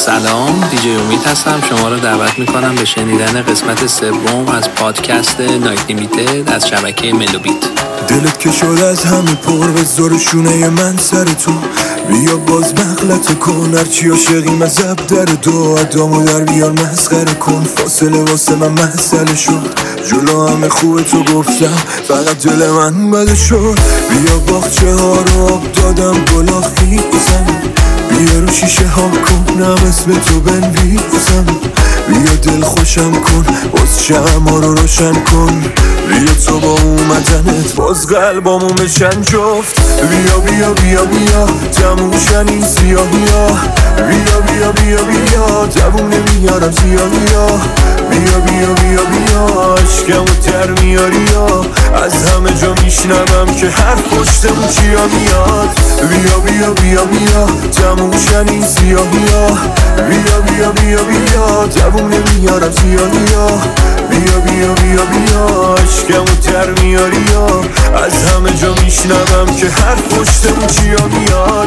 سلام، دیجی امید هستم. شما رو دعوت میکنم به شنیدن قسمت سوم از پادکست نایت لیمیتد از شبکه ملوبیت. دلت که شد از همه پر بذار شونه من سر تو، بیا باز مغلط کن هرچی عاشقیم از زب در دو ادامو در بیار مسخره کن، فاصله واسه من مسئله شد، جلو همه خوب تو گفتم فقط دل من بده شد، بیا باغچه ها رو آب دادم گلا خیزم، بیا رو شیشه ها کن نم اسم تو بنویسم، بیا دل خوشم کن باز شمع رو روشن کن، بیا تو با اومدنت باز قلبامو بشن جفت، بیا بیا بیا بیا تموشن این سیاهی ها، بیا بیا بیا بیا جوونه میارم سیاهی ها، بیا بیا بیا بیا عشقمو در میاری ها، از همه جا میشنوم که هر پشتمون چیا میاد، بیا بیا بیا بیا تموشن این سیاهی ها، بیا بیا بیا بیا جوونه میارم سیاهی ها، بیا بیا بیا بیا عشقمو در میاری ها، از همه جا میشنوم که هر پشتمون چیا میاد.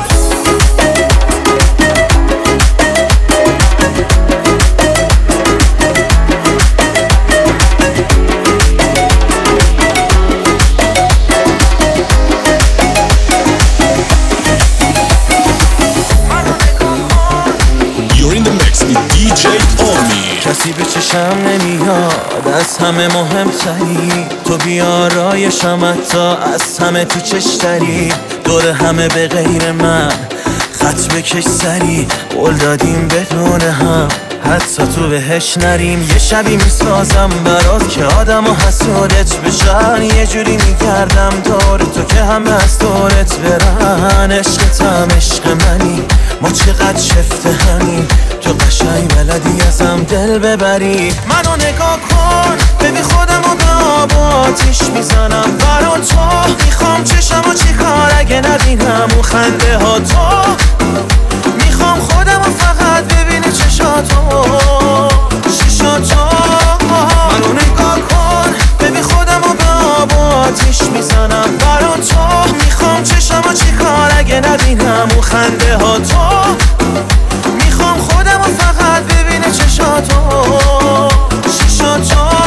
کسی به چشم نمیاد از همه مهمتری، تو بیارایشم حتی از همه تو چشتری، دور همه به غیر من خط بکش سری، قول دادیم بدون هم حتی تو بهش نریم، یه شبی میسازم برات که آدم و حسودت بشن، یه جوری میگردم دور تو که همه از دورت برن، عشقتم عشق منی ما چقدر شفته همین، تو قشنگ بلدی ازم دل ببری، منو نگاه کن ببین خودم و به آب و آتیش میزنم برا تو، میخوام چشم و چی کار اگه نبینم اون خنده ها تو، میخوام خودم و فقط ببینی چشاتو شیشاتو، منو نگاه کن ببین خودم و به آب و آتیش میزنم برا تو، میخوام چشم و چی کار اگه نبینم اون خنده ها تو، میخوام خودم و فقط ببینه چشاتو شیشاتو.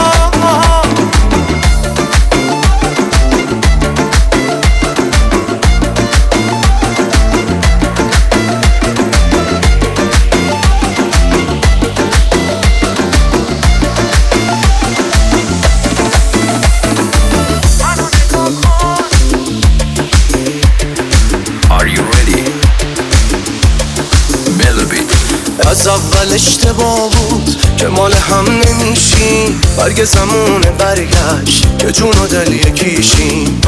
از اول اشتباه بود که مال هم نمیشیم، برگ زمونه برگشت که جون و دل یکیشیم،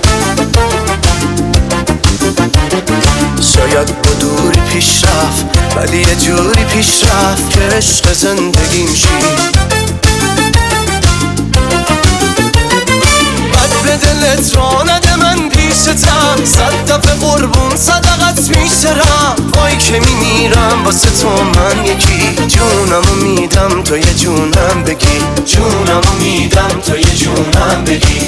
شاید با دوری پیش رفت ولی یه جوری پیش رفت که عشق زندگیم شیم، بد به دلت را نده من پیشتم، صد دفعه قربون صدقت میشرم، وای که میمیرم واسه تو من یکی، جونمو میدم تو یه جونم بگی، جونمو میدم تو یه جونم بگی،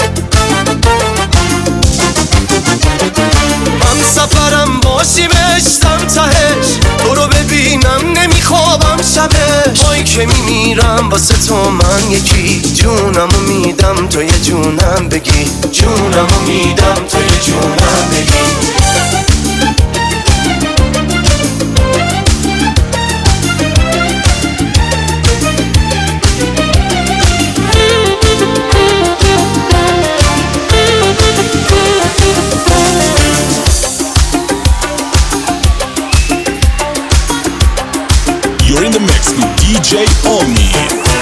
من سفرم باشی بشتم تهش، تو رو ببینم نمیخوابم شبش، وای که میمیرم واسه تو من یکی، جونمو میدم تو یه جونم بگی، جونمو میدم تو یه جونم بگی. You're in the mix with DJ Omni.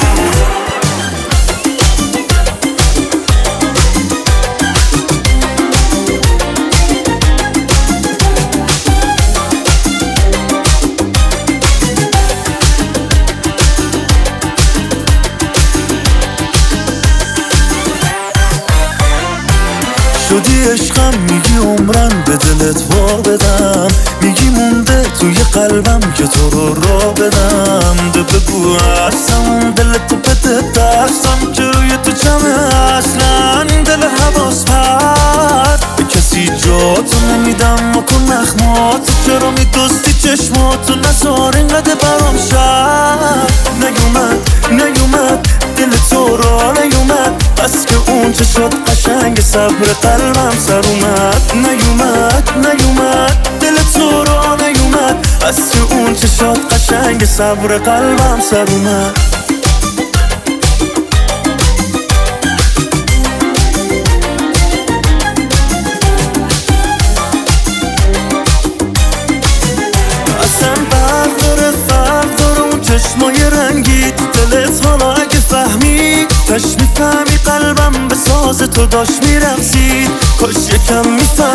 شدی عشقم میگی عمرم به دلت وا بدم، میگی مونده توی قلبم که تو رو را بدم، ده بگو هستم دلت بده دستم که روی تو جمعه اصلا دل حواس پرد، به کسی جاتو نمیدم و کن نخمات، چرا میدوستی چشماتو نزار اینقدر برام شد. نیومد دل تو را نیومد، بس که اون چشات قشنگ صبر قلبم سر اومد. نیومد دل تو را نیومد، بس که اون چشات قشنگ صبر قلبم سر اومد. چشمای رنگی دلت حالا اگه فهمید، تش میفهمی قلبم به ساز تو داشت میرقصید. کاش یکم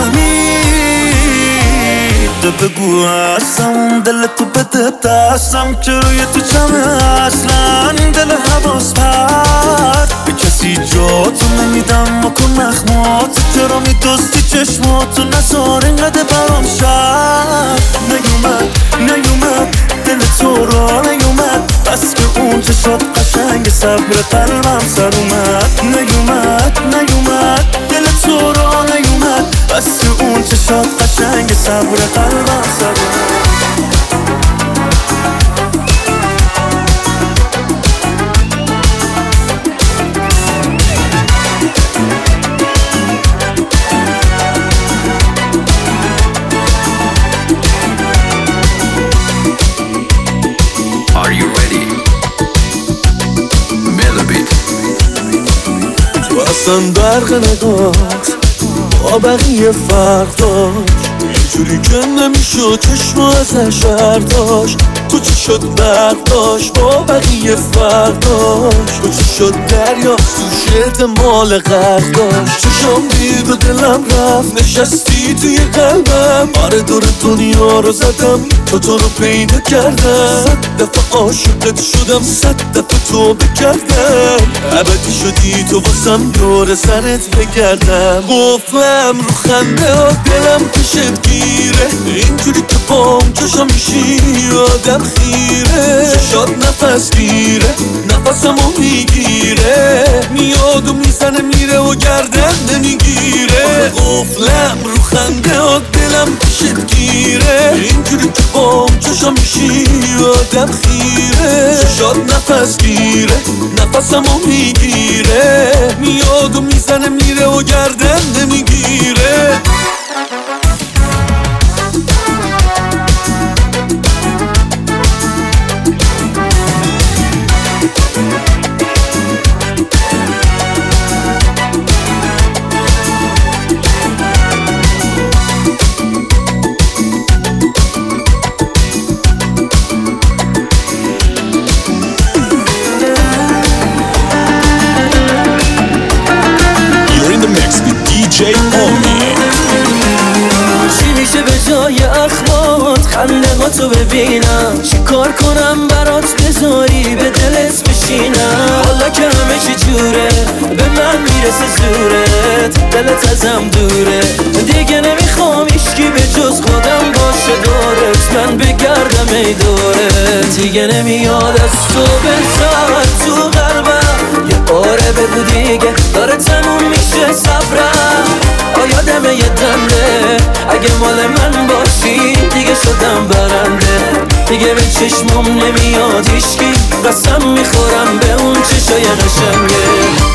میفهمید، بگو هستم دلتو بده دستم که روی تو چمه اصلا دل حواس پرد. به کسی جاتو نمیدم و کن مخمات، چرا میدستی چشماتو نزار اینقدر برام شد. نیومد دل تو را نیومد، بس که اون چشات قشنگ صبر قلبم سر اومد. نیومد دل تو را نیومد، بس که اون چشات قشنگ صبر قلبم سر اومد. اصلا برق نگاهت با بقیه فرق داشت، اینجوری که نمیشد چشم ازش برداشت. تو چی شد برق داشت با بقیه فرق داشت، تو چی شد دریا توش احتمال غرق داشت. چشم دید و دلم رفت نشستی توی قلبم، آره دور دنیا رو زدم تو رو پیدا کردم. 100 دفعه عاشقت شدم 100 دفعه تو بکردم، ابدی شدی تو واسم دور سرت بگردم. قفلم رو خنده ها دلم پیشت گیره، اینجوری که بام چشم میشی آدم خیره. چشات نفس گیره نفسمو میگیره، میاد و میزنه میره و گردن نمیگیره. قفلم رو خنده ها دلم پیشت گیره، اینجوری که بام چشم میشی آدم خیره. چشات نفس گیره نفسمو میگیره، میاد و میزنه میره و گردن نمیگیره. چی میشه به جای اخمات خنده ها تو ببینم؟ چی کار کنم برات بذاری به دلت بشینم؟ حالا که همه چی جوره به من میرسه زورت، دلت ازم دوره دیگه نمیخوام هیچکی به جز خودم باشه دورت. من بگردم ای دورت دیگه نمیاد از تو بهتر تو قلبم. یه باره بگو دیگه داره تموم میشه صبرم. آیادمه یه دنده اگه مال من باشی دیگه شدم برنده. دیگه به چشمم نمیاد هیچکی، قسم میخورم به اون چشای قشنگه.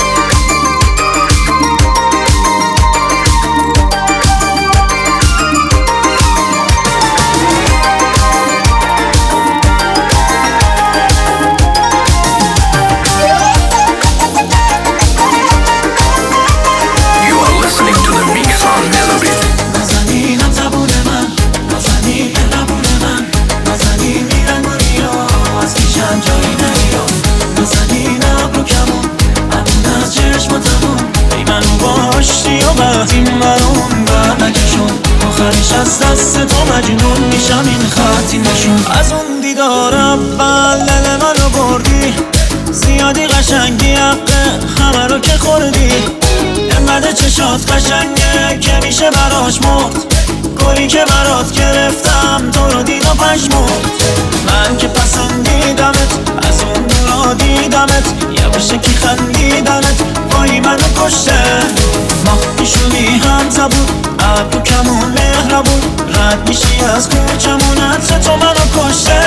از دست تو مجنون میشم این خطی نشون. از اون دیدار اول دل منو بردی، زیادی قشنگی حقه همه رو که خوردی. انقدر چشات قشنگه که میشه براش مرد، گلی که برات گرفتم تو رو دید و پشمرد. من که پسندیدمت از اون دورا دیدمت، یواشکی خندیدمت وای منو کشته. ماه پیشونی هم زبون ابرو کمون مهربون، رد میشی از کوچمونت تو منو کشته.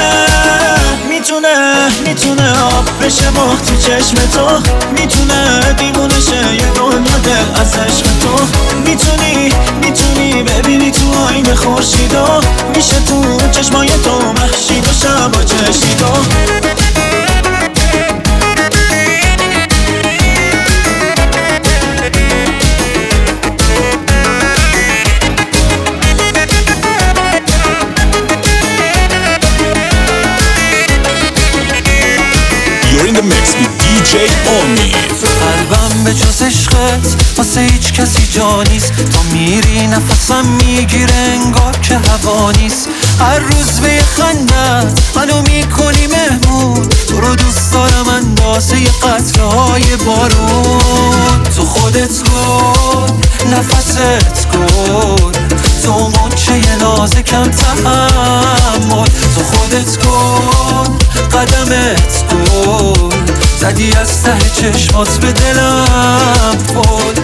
میتونه آب بشه مخ تو چشم تو، میتونه دیوونه شه یه دنیا دل از عشق تو. میتونی ببینی تو آینه خورشیدو، میشه تو چشمای تو محشید و شبا چشیدو. You're in the mix with DJ Omi. قلبم به جز عشقت واسه هیچ کسی جا نیست. تو میری نفسم میگیره انگار که هوا نیست. هر روز به یه خندت منو میکنی مهمون. تو رو دوست دارم اندازه یه قطره های بارون. تو خودت گل نفست گل، تو مچه نازکم تحمل. تو خودت گل قدمت گل، زدی از ته چشمات به دلم پل.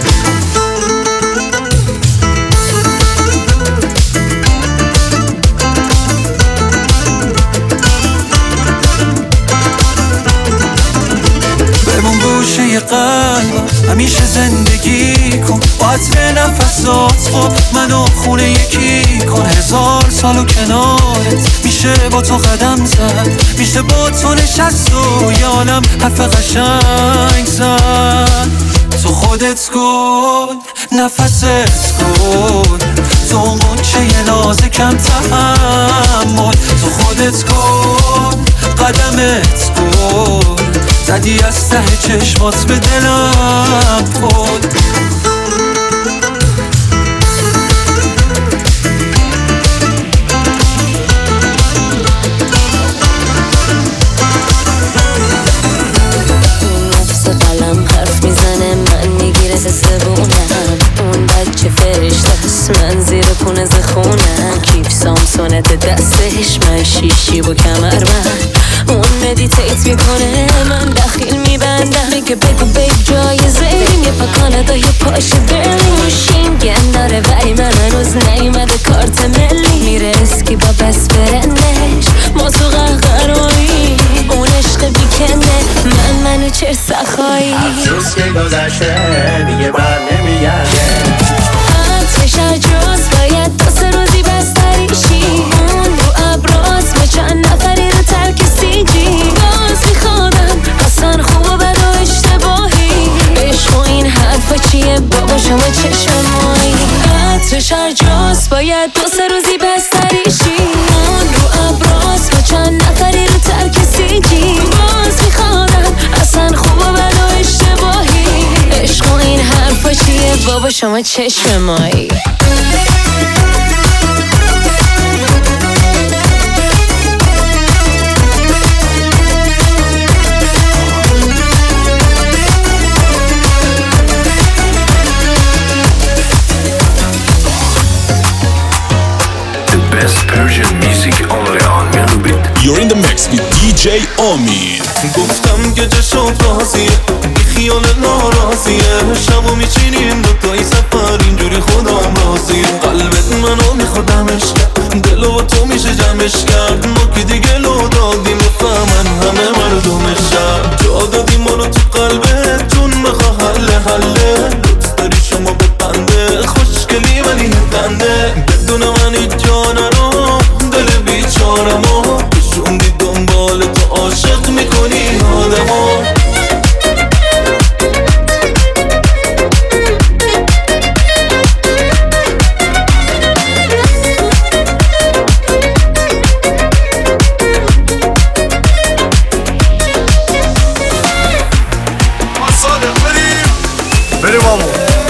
بمون گوشه قلبم همیشه زندگی کن، با عطر نفسات خب منو خونه یکی کن. 1000 سالو کنارت میشه با تو قدم زد، میشه با تو نشست و یه عالم حرف قشنگ زد. تو خودت گل نفست گل، تو مچه نازکم تحمل. تو خودت گل قدمت گل، زدی از ته چشمات به دلم پل. نفس قلم حرف میزنه من میگیره زبونم. اون بچه فرشته هست من زیر پونه زخونم. کیف سامسونت دستش من شیشی با کمر من. اون مدیتیت میکنه من دخیل میبندم. میگه بگو بیب جایزه بریم یه پا کانادا یه پاش برلین. موشینگن داره ولی من هنوز نیومده کارت ملی. میره اسکی با بس برندش ما تو قهقرایی. اون عشق بیکنه منو چر سخایی. افسوس که گذشته دیگه بر نمیگرده. عطرش عجاز باید 2 روزی بستریشی. اون رو ابراز ما چند نفری رو ترک سیجی. باز میخوادم اصلا خوب و بد و اشتباهی. عشق و این حرفا چیه بابا شما چشم مایی. عطرش عجاز باید 2 روزی بستریشی. اون رو ابراز ما چند نفری رو ترک سیجی. باز میخوادم اصلا خوب و بد و اشتباهی. عشق و این حرفا چیه بابا شما چشم مایی. You're in the mix with DJ Omi. گفتم که جشن راضیه بی خیال ناراضیه. شبو میچینیم دوتایی سفر اینجوری خودم راضیه. قلبت منو میخوادمش کرد، دلو با تو میشه جمعش کرد. ما که دیگه لو دادیم بفهمن همه مردمش شد. جا دادیم منو تو قلبتون بخوا حله. دوست داری شما ببنده خوشگلی ولی نبنده. بدون من هیچ جا نرو دل بیچارمو کشوندی دنبال تو عاشق میکنی آدمو. بریم آمون.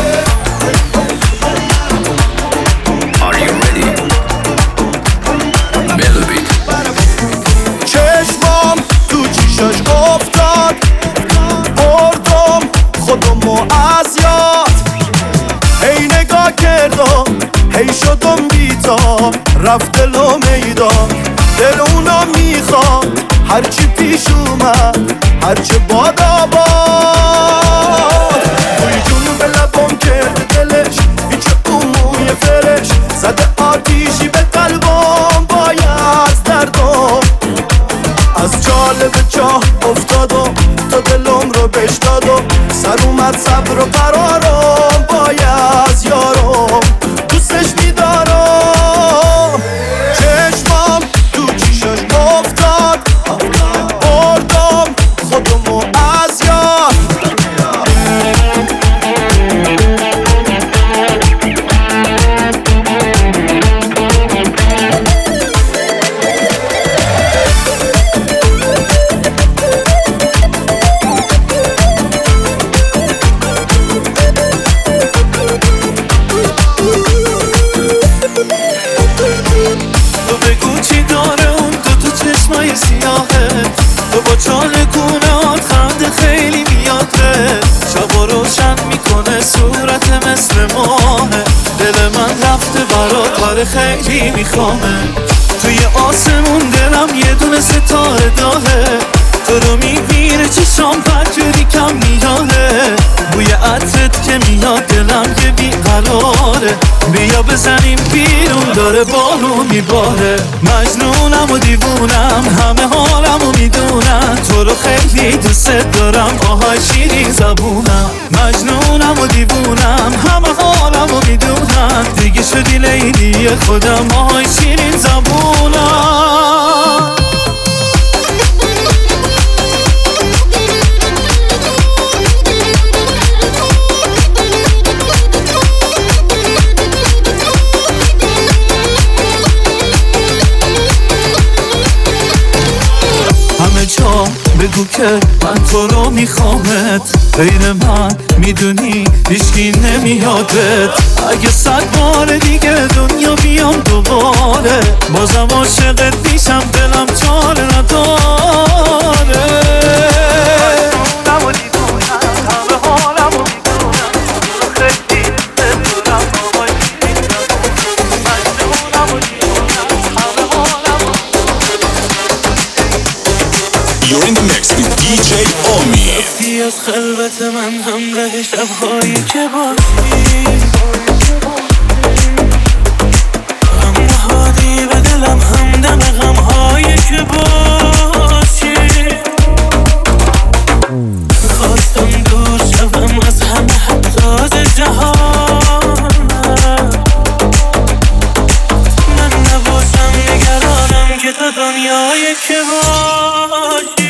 چشمام تو چیشاش افتاد، بردم خودمو از یاد. هی نگاه کردم هی شدم بیتا، رفت دلو میدان. دل اونا میخواد هرچی پیش اومد هرچه باد آباد. توی جونو به لبم کرده دلش هیچ موی فرش زده آتیشی به قلب چاه افتاد و تا دلم رو بش داد و سر اومد صبر و قرارم باید یارم دوستش میدارم چشمام تو چیشش افتاد بردم خودمو از یاد تو با چاله گونهات خنده خیلی میاده شبا روشن میکنه صورت مثل ماهه دل من رفته برات کار خیلی میخوامه توی آسمون دلم یه دونه ستاره داره تو رو میبینه چشام پنجوری کم میاده بوی عطرت که میاد دلم یه بیقراره بیا بزنیم بیرون داره بارون میباره مجنونم و دیوونم همه حالم و میدونم تو رو خیلی دوست دارم آهای شیرین زبونم مجنونم و دیوونم همه حالم و میدونم دیگه شدی لیلی خودم آهای شیرین زبونم بگو که من تو رو میخوامت غیر من میدونی هیچکی نمیادت اگه 100 بار دیگه دنیا بیام دوباره بازم عاشقت میشم دلم چاره نداره You're in the mix with DJ Omi. رفتی از خلوت من همراه شبهایی که باشی غم نهادی به دلم همدم غمهایی که باشی خواستم دور شوم از همه حباز جهان من نباشم نگرانم که تو دنیایی که باشی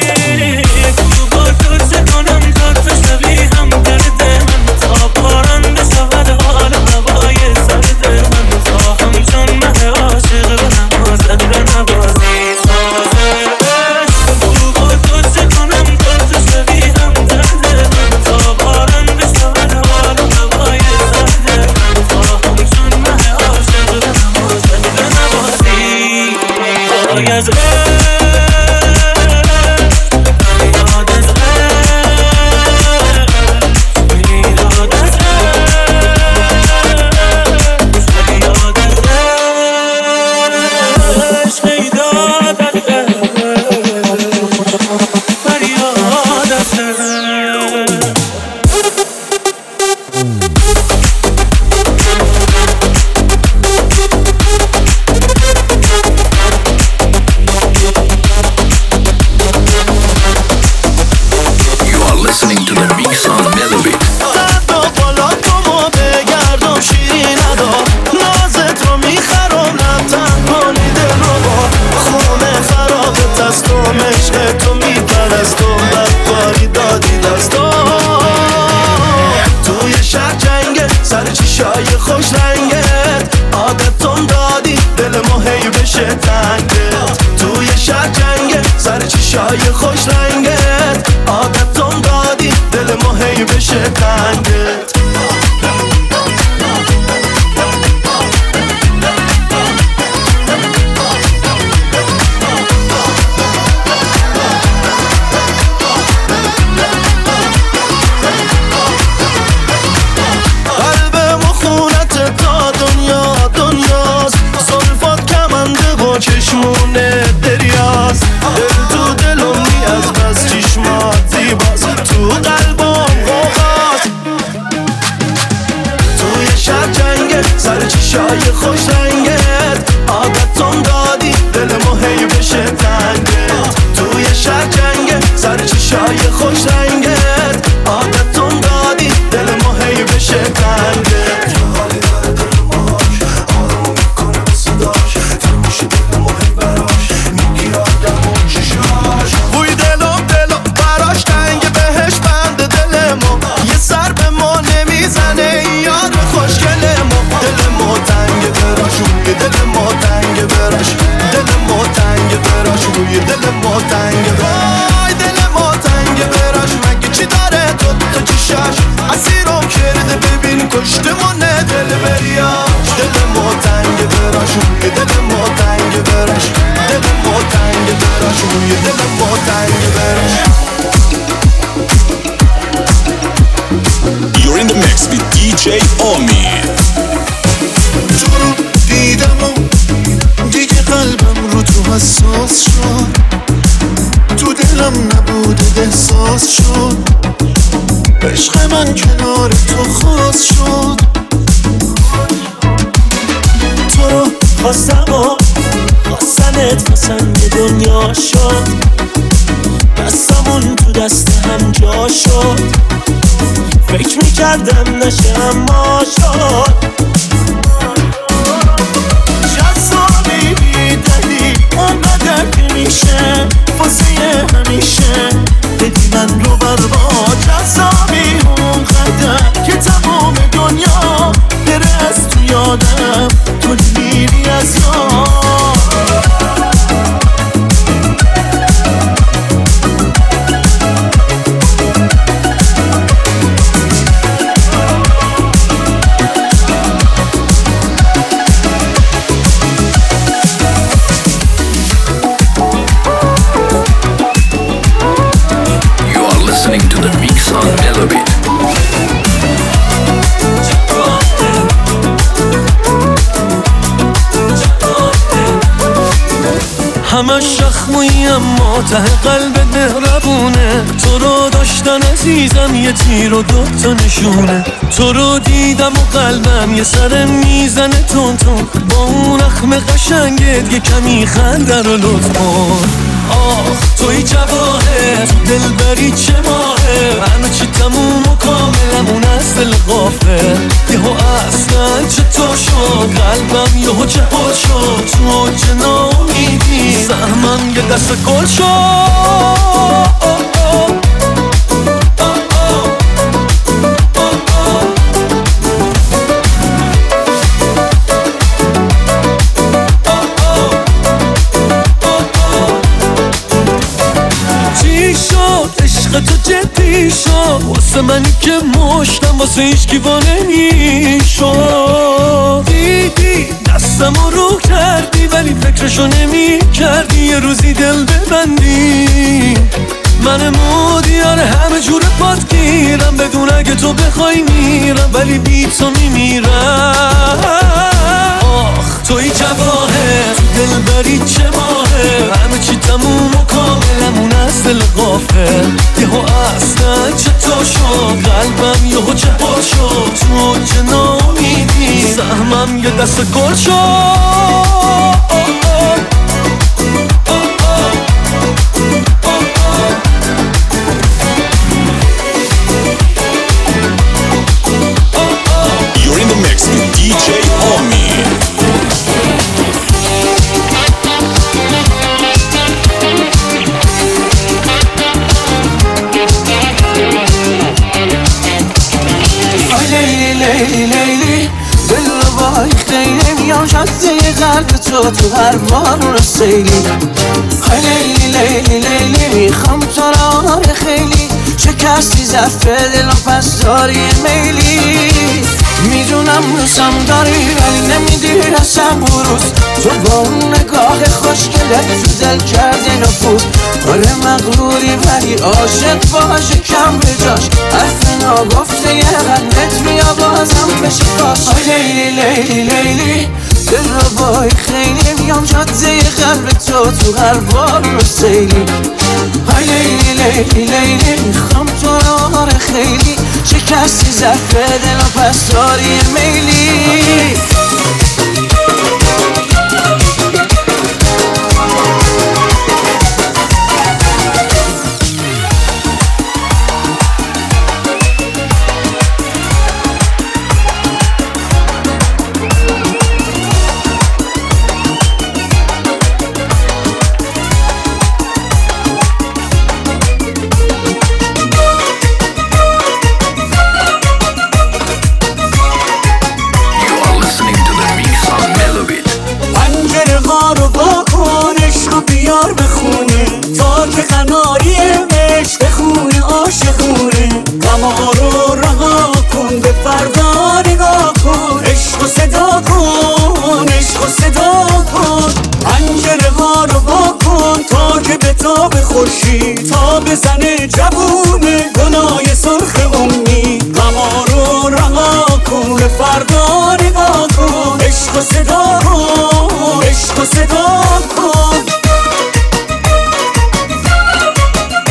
خوش رنگت عادتم دادی دل ما هی بشه تنگت قلبم و خونت تا دنیاست زلفات کمنده با چشمونه دریاست دل تو دلم نیاز بس چشمات زیباست تو قلبم غوغاست حواسم نبود احساس شد عشق من کنار تو خاص شد تو رو خواستم و خواستنت واسم یه دنیا شد دستمون تو دست هم جا شد فکر میکردم نشه اما شد جذابی بیدلی اونقدر که میشه واسه همیشه بدی من رو برباد جذابی اونقدر که تمام دنیا بره از تو یادم تو میری از یاد همش شخمویی اما ته قلب مهربونه تو رو داشتن عزیزم یه تیر و دوتا نشونه تو رو دیدم و قلبم یه سر میزنه تون تون با اون اخم قشنگت یه کمی خنده رو لطف کن آخ توی جواهر تو دلبری چه ماهه همه چی تموم و کاملمون از دل غافل یهو اصلا چطور شد قلبم یهو جهاد شد تو چه نامیدی سهمم یه دست گل شد تو جدی شد واسه منی که مشتم واسه هیچکی وا نمیشد دیدی دستم رو کردی ولی فکرشو نمی کردی یه روزی دل ببندی من مودیار همه جور پات گیرم بدون اگه تو بخوای میرم ولی بی تو میمیرم آخ توی جواهر تو دلبری چه ماهه همه چی تموم و کاملمون از دل غافل یهو اصلا چطور شد قلبم یهو جهاد شد تو چه نامیدی سهمم یه دست گل شد You're in the mix with DJ Omi. لیلی دل رو بای خیلی میام جاده قلب تو هر بار رو سیلی لیلی میخوام تو را خیلی شکستی زفه دلم پس داری میلی میدونم روزم داری ولی نمیدی رسم روز تو با اون نگاه خوشگلت تو دل کرده نفوذ آره مغروری ولی عاشق باشه کم به جاش حرف ناگفته یه قلبت بیا بازم بشه باش لیلی دل رو بای خیلی میام جاده قلب تو هر بار رو سیلی لیلی میخوام تو را خیلی شکستی زفه دلم پس داری میلی بیار بخونه تا که خناری مشت بخونه عاشقونه غما رو رها کن به فردا نگاه کن عشق و صدا کن عشق و صدا کن پنجره ها رو وا کن تا که به تاب خورشید تا بزنه جوونه گناه سرخ امی غما رو رها کن به فردا نگاه کن عشق و صدا کن عشق و صدا کن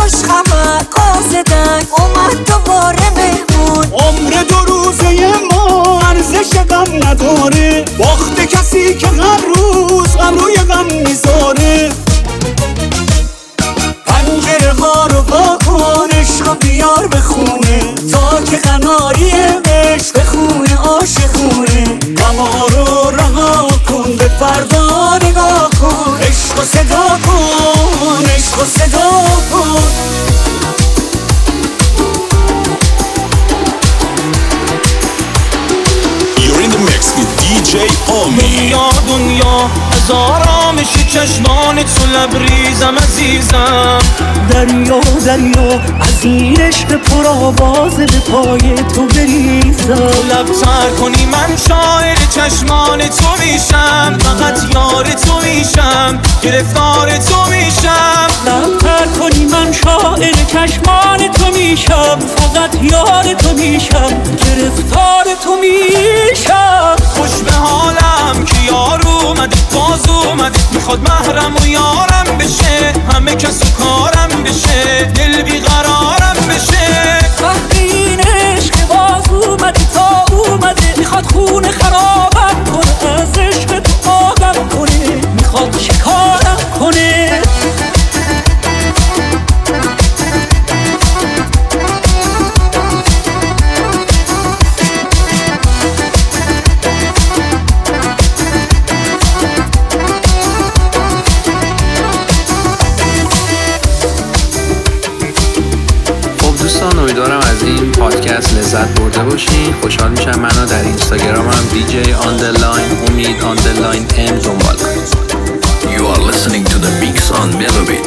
عشقم قاصدن اومد دوباره مهمون. عمر 2 روزه ما ارزش غم نداره، باخت کسی که هر روز غم روی غم میذاره. پنجره ها رو با کن، عشق بیار به خونه تا که قناری عشق به خونه عاشقونه. غما رو رها کن، به فردا نگاه کن، عشق و صدا کن، عشق و صدا کن. You're in the mix with DJ Omi. دنیا از آرامش چشمان تو لبریزم عزیزم. دریا از این عشق پر آوازه به پای تو بریزم. لبتر کنی من شاعر چشمان تو میشم، فقط یار تو میشم، گرفتار تو میشم. لبتر کنی من شاعر چشمان تو میشم، فقط یار تو میشم، گرفتار تو میشم. خوش به حالم که یار اومده، باز اومده، میخواد محرم و یارم بشه، همه کس و کارم بشه، دل بیقرارم بشه. وقتی این عشق باز اومده تا اومده، میخواد خونه خرابم کنه، از عشق تو آبم کنه، میخواد شکارم کنه. دوستان امیدوارم از این پادکست لذت برده باشین. خوشحال میشم منو در اینستاگرامم DJ_Omid_M دنبال کنید. You are listening to the mix on Melobit.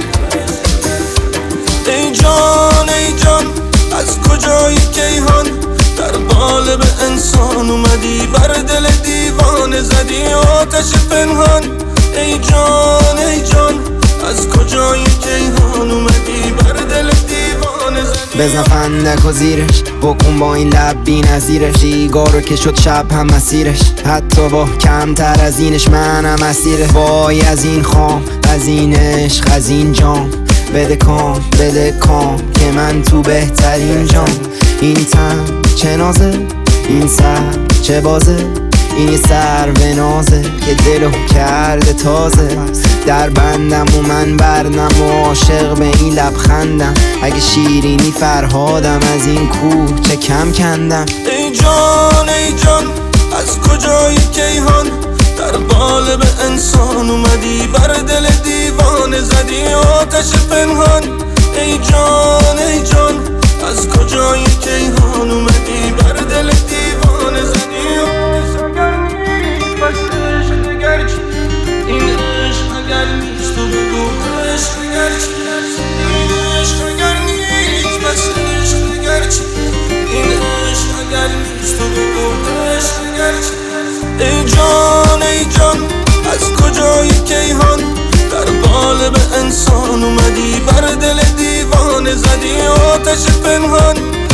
ای جان از کجایی کیهان، در قالب انسان اومدی، بر دل دیوانه زدی آتش پنهان. ای جان از کجایی کیهان اومدی، بر دل دیوانه زدی. بزن فندک و زیرش، بکن با این لب بی نظیرش، سیگارو که شد شب هم مسیرش، حتی با کمتر از اینش منم اسیره. وای از این خام، از این عشق، از این جام، بده کام که من تو بهترین جام. این تن چه نازه، این سر چه بازه، این یه سر به نازه که دلو کرده تازه. در بندم و من برنم و عاشق به این لبخندم، اگه شیرینی فرهادم از این کوه چه کم کندم. ای جان از کجایی کیهان، در قالب انسان اومدی، بر دل دیوانه زدی آتش پنهان. ای جان از کجایی کیهان اومدی، بر دل دیوانه زدی این عشق اگر نیست تو بگو، عشق اگر چی، این عشق اگر نیست بس عشق اگر چی، این عشق اگر نیست تو بگو، عشق اگر چی. ای جان از کجایی کیهان، در قالب انسان اومدی، بر دل دیوانه زدی آتش پنهان.